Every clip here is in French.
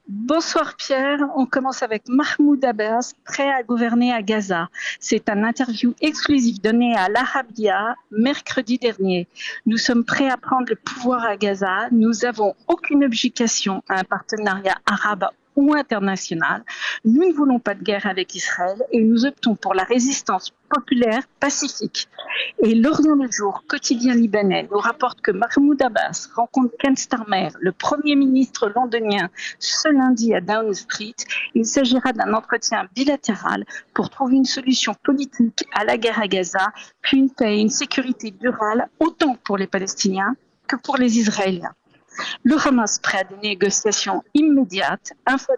Bonsoir Pierre, on commence avec Mahmoud Abbas, prêt à gouverner à Gaza. C'est un interview exclusif donné à l'Arabia mercredi dernier. Nous sommes prêts à prendre le pouvoir à Gaza. Nous n'avons aucune obligation à un partenariat arabe ou international. Nous ne voulons pas de guerre avec Israël et nous optons pour la résistance populaire pacifique. Et l'Orient le jour, quotidien libanais, nous rapporte que Mahmoud Abbas rencontre Ken Starmer, le Premier ministre londonien, ce lundi à Downing Street. Il s'agira d'un entretien bilatéral pour trouver une solution politique à la guerre à Gaza, puis une paix et une sécurité durable, autant pour les Palestiniens que pour les Israéliens. Le Hamas prêt à des négociations immédiates,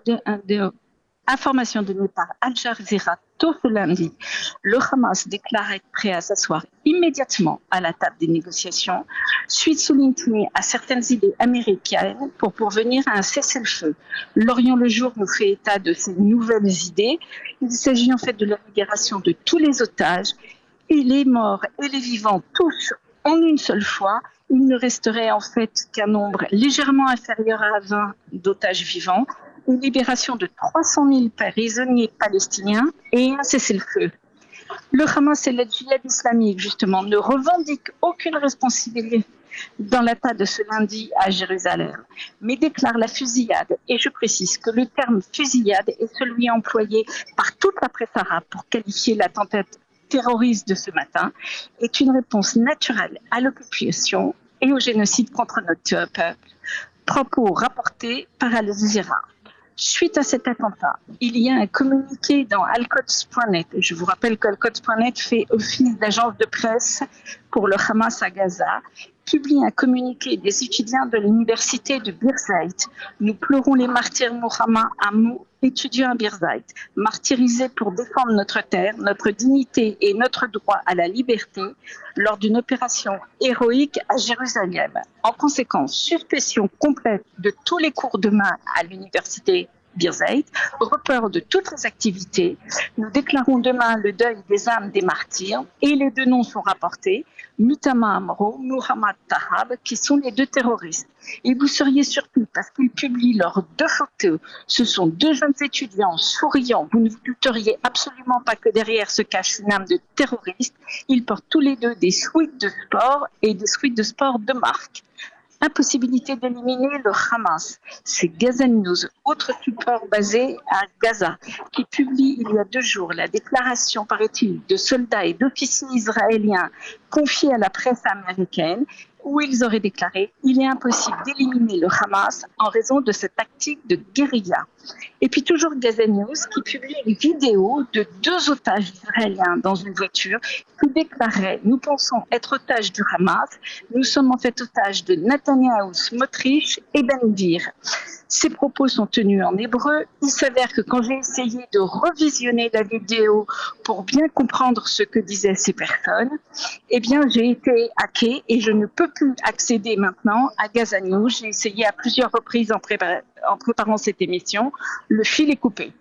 information donnée par Al Jazeera tôt ce lundi. Le Hamas déclare être prêt à s'asseoir immédiatement à la table des négociations, suite soulignée à certaines idées américaines pour pourvenir à un cessez-le-feu. L'Orient le jour nous fait état de ces nouvelles idées. Il s'agit en fait de la libération de tous les otages, et les morts et les vivants tous en une seule fois. Il ne resterait en fait qu'un nombre légèrement inférieur à 20 d'otages vivants, une libération de 300 000 prisonniers palestiniens et un cessez-le-feu. Le Hamas et la djihad islamique, justement, ne revendiquent aucune responsabilité dans l'attaque de ce lundi à Jérusalem, mais déclarent la fusillade. Et je précise que le terme fusillade est celui employé par toute la presse arabe pour qualifier l'attentat terroriste de ce matin, est une réponse naturelle à l'occupation et au génocide contre notre peuple. Propos rapportés par Al Jazeera. Suite à cet attentat, il y a un communiqué dans Al-Quds.net. Je vous rappelle qu'Al-Quds.net fait office d'agence de presse pour le Hamas à Gaza, publie un communiqué des étudiants de l'université de Birzeit. Nous pleurons les martyrs Mohammed Hamou, étudiants à Birzeit, martyrisés pour défendre notre terre, notre dignité et notre droit à la liberté lors d'une opération héroïque à Jérusalem. En conséquence, suspension complète de tous les cours demain à l'université Birzeit, report de toutes les activités. Nous déclarons demain le deuil des âmes des martyrs et les deux noms sont rapportés, Mutama Amro, Muhammad Tahab, qui sont les deux terroristes. Et vous seriez surpris parce qu'ils publient leurs deux photos. Ce sont deux jeunes étudiants souriants. Vous ne vous douteriez absolument pas que derrière se cache une âme de terroriste. Ils portent tous les deux des sweats de sport et des sweats de sport de marque. Impossibilité d'éliminer le Hamas. C'est Gaza News, autre support basé à Gaza, qui publie il y a 2 jours la déclaration, paraît-il, de soldats et d'officiers israéliens confiés à la presse américaine, où ils auraient déclaré « Il est impossible d'éliminer le Hamas en raison de cette tactique de guérilla ». Et puis toujours Gaza News qui publie une vidéo de 2 otages israéliens dans une voiture qui déclaraient « Nous pensons être otages du Hamas, nous sommes en fait otages de Netanyahou, Smotrich et Ben Gvir ». Ces propos sont tenus en hébreu. Il s'avère que quand j'ai essayé de revisionner la vidéo pour bien comprendre ce que disaient ces personnes, eh bien, j'ai été hackée et je ne peux plus accéder maintenant à Gaza News. J'ai essayé à plusieurs reprises en préparant cette émission. Le fil est coupé.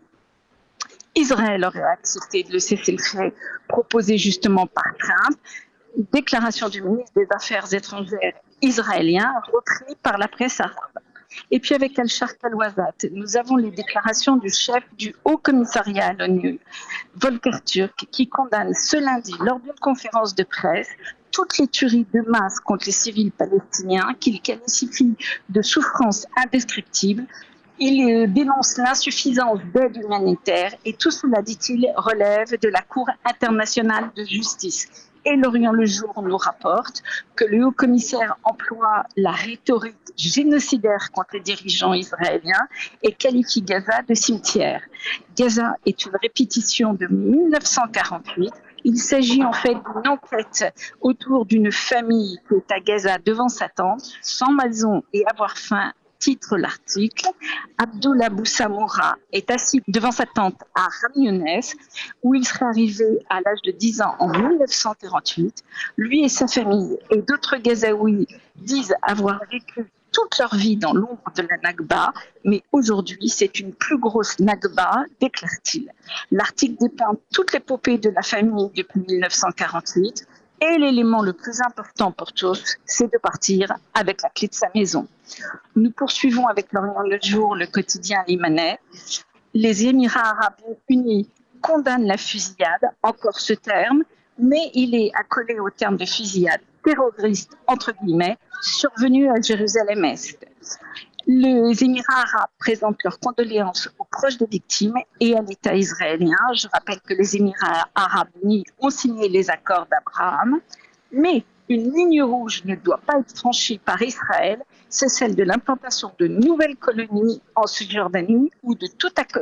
Israël aurait accepté de le cessez-le-feu proposé justement par Trump. Déclaration du ministre des Affaires étrangères israélien repris par la presse arabe. Et puis avec Al-Sharq al-Wazat, nous avons les déclarations du chef du Haut Commissariat à l'ONU, Volker Turk, qui condamne ce lundi, lors d'une conférence de presse, toutes les tueries de masse contre les civils palestiniens, qu'il qualifie de souffrances indescriptibles. Il dénonce l'insuffisance d'aide humanitaire et tout cela, dit-il, relève de la Cour internationale de justice. Et l'Orient le jour nous rapporte que le haut-commissaire emploie la rhétorique génocidaire contre les dirigeants israéliens et qualifie Gaza de cimetière. Gaza est une répétition de 1948. Il s'agit en fait d'une enquête autour d'une famille qui est à Gaza devant sa tente, sans maison et avoir faim. Titre l'article, Abdullah Boussamoura est assis devant sa tente à Ram Younes, où il serait arrivé à l'âge de 10 ans en 1948. Lui et sa famille et d'autres Gazaouis disent avoir vécu toute leur vie dans l'ombre de la Nakba, mais aujourd'hui c'est une plus grosse Nakba, déclare-t-il. L'article dépeint toute l'épopée de la famille depuis 1948. Et l'élément le plus important pour tous, c'est de partir avec la clé de sa maison. Nous poursuivons avec l'Orient le jour, le quotidien libanais. Les Émirats arabes unis condamnent la fusillade, encore ce terme, mais il est accolé au terme de fusillade terroriste, entre guillemets, survenue à Jérusalem-Est. Les Émirats arabes présentent leurs condoléances aux proches des victimes et à l'État israélien. Je rappelle que les Émirats arabes unis ont signé les accords d'Abraham, mais une ligne rouge ne doit pas être franchie par Israël, c'est celle de l'implantation de nouvelles colonies en Cisjordanie ou de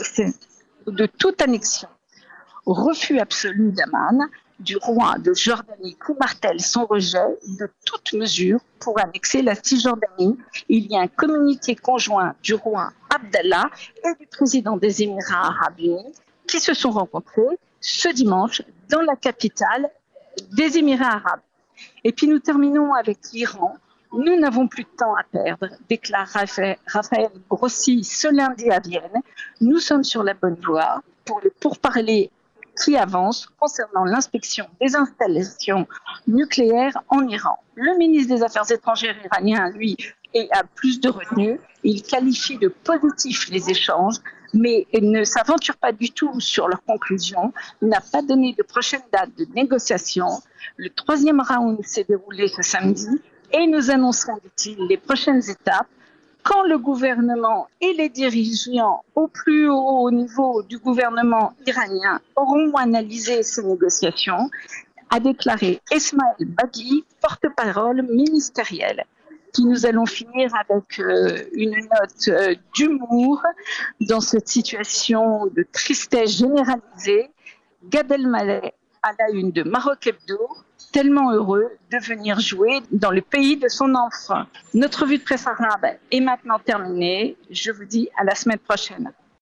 toute annexion. Refus absolu d'Amman, du roi de Jordanie qui martèle son rejet de toute mesure pour annexer la Cisjordanie. Il y a un communiqué conjoint du roi Abdallah et du président des Émirats arabes unis qui se sont rencontrés ce dimanche dans la capitale des Émirats arabes. Et puis nous terminons avec l'Iran. Nous n'avons plus de temps à perdre, déclare Raphaël Grossi ce lundi à Vienne. Nous sommes sur la bonne voie pour les pourparlers qui avance concernant l'inspection des installations nucléaires en Iran. Le ministre des Affaires étrangères iranien, lui, a plus de retenue. Il qualifie de positifs les échanges, mais il ne s'aventure pas du tout sur leurs conclusions. Il n'a pas donné de prochaine date de négociation. Le 3e round s'est déroulé ce samedi et nous annoncerons, dit-il, les prochaines étapes quand le gouvernement et les dirigeants au plus haut niveau du gouvernement iranien auront analysé ces négociations, a déclaré Esmaël Baghi, porte-parole ministériel. Puis nous allons finir avec une note d'humour dans cette situation de tristesse généralisée. Gad Elmaleh à la une de Maroc Hebdo, tellement heureux de venir jouer dans le pays de son enfant. Notre revue de presse arabe est maintenant terminée. Je vous dis à la semaine prochaine.